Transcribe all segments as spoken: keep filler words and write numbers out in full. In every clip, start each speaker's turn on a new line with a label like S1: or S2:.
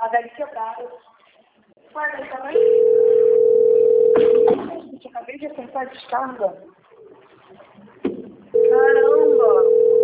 S1: A velha quebrada. Guarda aí também. Gente, eu acabei de acertar a descarga. Caramba!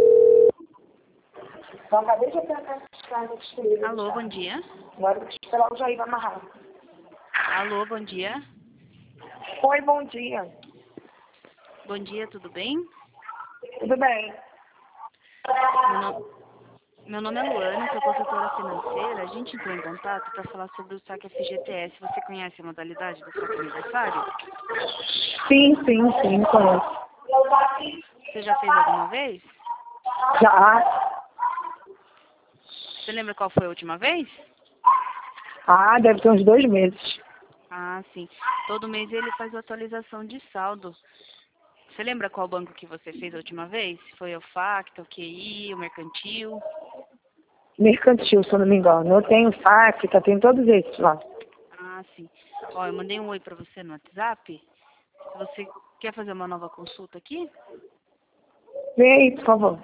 S1: Eu acabei de acertar a descarga. De
S2: Alô, bom dia.
S1: Agora eu vou esperar o Jair amarrar.
S2: Alô, bom dia.
S1: Oi, bom dia.
S2: Bom dia, tudo bem?
S1: Tudo bem?
S2: Meu, no... Meu nome é Luana, sou consultora financeira. A gente entrou em contato para falar sobre o saque F G T S. Você conhece a modalidade do saque aniversário?
S1: Sim, sim, sim, conheço.
S2: Você já fez alguma vez?
S1: Já.
S2: Você lembra qual foi a última vez?
S1: Ah, deve ter uns dois meses.
S2: Ah, sim. Todo mês ele faz a atualização de saldo. Você lembra qual banco que você fez a última vez? Foi o Facto, o Q I, o Mercantil?
S1: Mercantil, se eu não me engano. Eu tenho Facta, tem todos esses lá.
S2: Ah, sim. Ó, eu mandei um oi para você no WhatsApp. Se você quer fazer uma nova consulta aqui,
S1: Vem aí, por favor.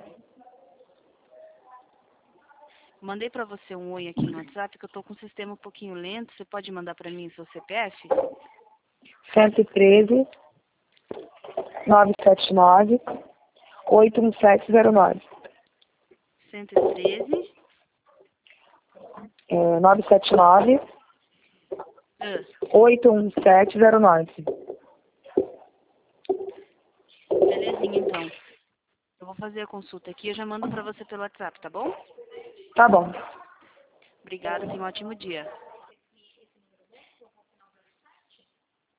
S2: mandei para você um oi aqui no WhatsApp, que eu tô com o sistema um pouquinho lento. Você pode mandar para mim o seu C P F?
S1: cento e treze, novecentos e setenta e nove, oito um sete zero nove.
S2: cento e treze.
S1: É, novecentos e setenta e nove,
S2: Ah,
S1: oito um sete zero nove.
S2: belezinha, então. Eu vou fazer a consulta aqui e eu já mando para você pelo WhatsApp, tá bom?
S1: Tá bom.
S2: Obrigada, tenha um ótimo dia.